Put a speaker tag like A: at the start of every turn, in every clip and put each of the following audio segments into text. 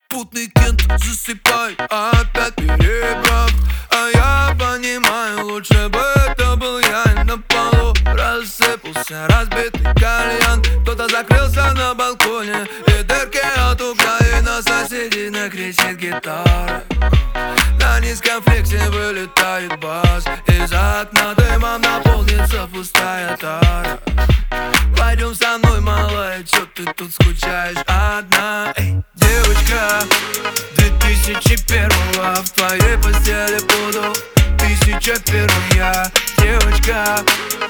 A: Путный кент, засыпай, опять перебрав. А я понимаю, лучше бы это был я. На полу рассыпался разбитый кальян. Кто-то закрылся на балконе, и дырки от угля, и на соседей кричит гитара. На низком флексе вылетает бас. Из окна дымом наполнится пустая тара. Пойдем со мной, малая, чё ты тут скучаешь одна? Эй, девочка, 2001-го в твоей постели буду 1001 я. Девочка,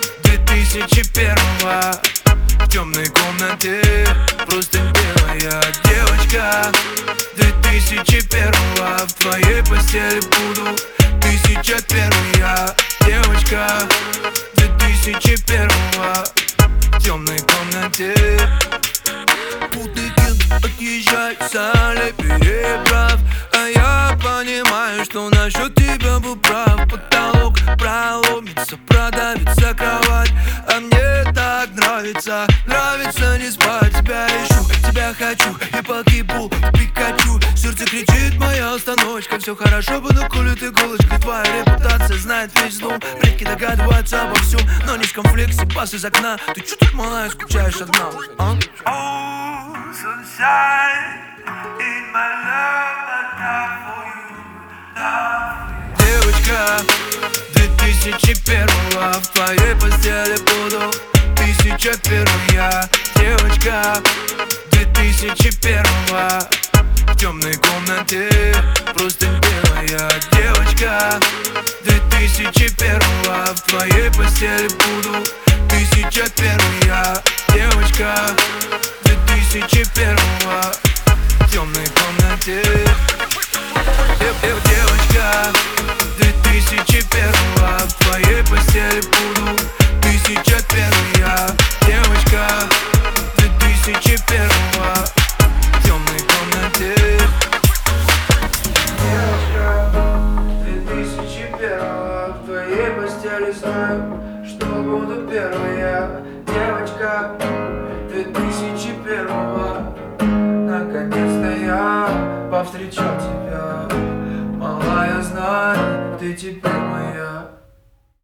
A: 2001-го в темной комнате просто белая. Девочка, 2001-го в твоей постели буду 1001 я. Девочка, 2001-го в темной комнате. Путный кент, отъезжай, солей перебрав. А я понимаю, что насчет тебя был прав. Потолок проломится, продавится кровать. А мне так нравится, нравится не спать. Тебя ищу, тебя хочу и погибу в Пикачу. Сердце кричит, моя остановочка. Все хорошо, буду колют иголочкой. Твоя репутация знает весь дом. Предки догадываются обо всем, но не в конфликте, пас из окна. Ты чё тут, малая, скучаешь одна? Oh, sunshine in my love, I die for you, die for you. Девочка, 2001-го в твоей постели буду 1001 я. Девочка, 2001-го в темной комнате просто белая. Девочка, 2001-го в твоей постели буду 1001 я. Девочка, 2001-го в темной комнате. Девочка, 2001-го в твоей постели буду 1001 я. Девочка, 2001-го в темной комнате. Девочка, 2001-го в твоей постели знаю, что буду первой я. Девочка, 2001-го наконец-то я повстречал тебя. Малая, знаю, ты теперь